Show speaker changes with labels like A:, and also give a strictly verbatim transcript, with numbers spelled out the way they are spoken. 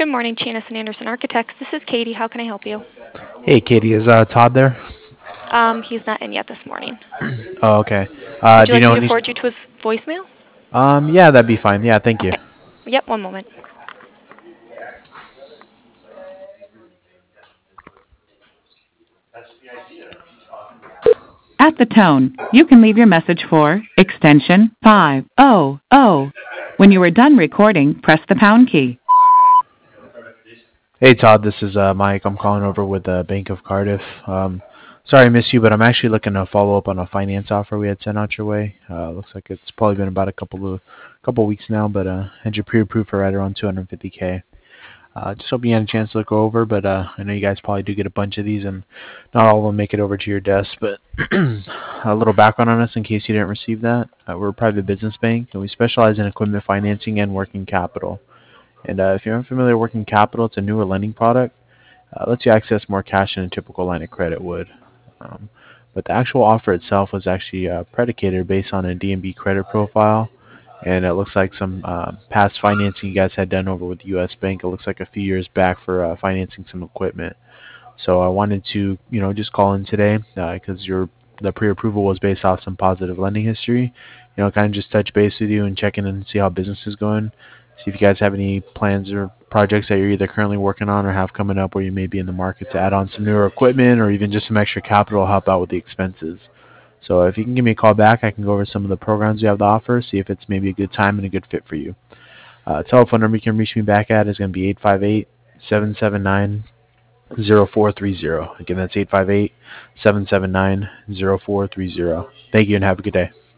A: morning, Janice and Anderson Architects. This is Katie. How can I help you?
B: Hey, Katie, is uh, Todd there?
A: Um, he's not in yet this morning.
B: Oh, okay. Uh,
A: Would you
B: do you
A: like
B: know
A: me to
B: any?
A: forward you to his voicemail?
B: Um, yeah, that'd be fine. Yeah, thank you.
A: Okay. Yep, one moment. At the tone, you can leave your message for extension five hundred. When you are done recording, press the pound key.
B: Hey, Todd, this is uh, Mike. I'm calling over with the Bank of Cardiff. Um, sorry I missed you, but I'm actually looking to follow up on a finance offer we had sent out your way. Uh, looks like it's probably been about a couple of couple weeks now, but uh, had you pre-approved for right around two hundred fifty k. Uh, just hoping you had a chance to look over, but uh, I know you guys probably do get a bunch of these, and not all of them make it over to your desk. But a little background on us in case you didn't receive that. Uh, we're a private business bank, and we specialize in equipment financing and working capital. And uh, if you're unfamiliar with working capital, it's a newer lending product. Uh, lets you access more cash than a typical line of credit would. Um, but the actual offer itself was actually uh, predicated based on a D N B credit profile, and it looks like some uh, past financing you guys had done over with U S Bank. It looks like a few years back for uh, financing some equipment. So I wanted to, you know, just call in today because uh, your the pre-approval was based off some positive lending history. You know, kind of just touch base with you and check in and see how business is going. See if you guys have any plans or projects that you're either currently working on or have coming up where you may be in the market to add on some newer equipment or even just some extra capital to help out with the expenses. So if you can give me a call back, I can go over some of the programs we have to offer, see if it's maybe a good time and a good fit for you. Uh, telephone number you can reach me back at is going to be eight five eight, seven seven nine, zero four three zero. Again, that's eight five eight, seven seven nine, zero four three zero. Thank you and have a good day.